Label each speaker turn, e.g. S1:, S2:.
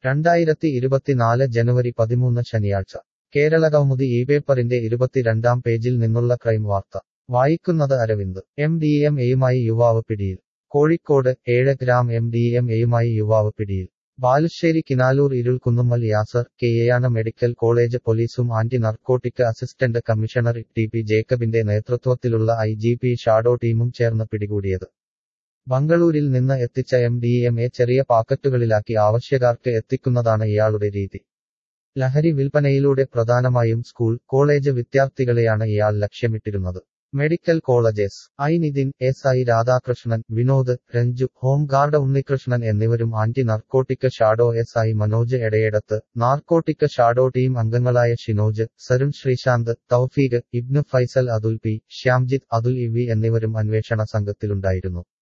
S1: 2024 ജനുവരി 13 ശനിയാഴ്ച കേരളകൗമുദി പേപ്പറിന്റെ 22-ാം പേജിൽ നിന്നുള്ള ക്രൈം വാർത്ത വായിക്കുന്നത് അരവിന്ദ് MDMA-യുമായി യുവാവ് പിടിയിൽ കോഴിക്കോട് 7 ഗ്രാം MDMA-യുമായി യുവാവ് പിടിയിൽ ബാലുശ്ശേരി കിനാലൂർ ഇരുൾകുന്നുമ്മൽ യാസർ കെയെയാണ് മെഡിക്കൽ കോളേജ് പോലീസും anti narcotic assistant commissioner TP ജേക്കബിന്റെ നേതൃത്വത്തിലുള്ള IGP ഷാഡോ ടീമും ചേർന്ന് പിടികൂടിയത് ബംഗളൂരിൽ നിന്ന് എത്തിച്ച MDMA ചെറിയ പാക്കറ്റുകളിലാക്കി ആവശ്യക്കാർക്ക് എത്തിക്കുന്നതാണ് ഇയാളുടെ രീതി ലഹരി വിൽപ്പനയിലൂടെ പ്രധാനമായും സ്കൂൾ കോളേജ് വിദ്യാർത്ഥികളെയാണ് ഇയാൾ ലക്ഷ്യമിട്ടിരുന്നത് medical colleges Nithin SI Radhakrishnan Vinod Ranju home guard Unnikrishnan എന്നിവരും anti narcotic shadow SI Manoj Edayedath narcotic shadow team അംഗങ്ങളായ ഷിനോജ് സരുൺ ശ്രീശാന്ത് തൗഫീഖ് ഇബ്നു ഫൈസൽ അതുൽ P ശ്യാംജിത്ത് അതുൽ ഇവി എന്നിവരും അന്വേഷണ സംഘത്തിലുണ്ടായിരുന്നു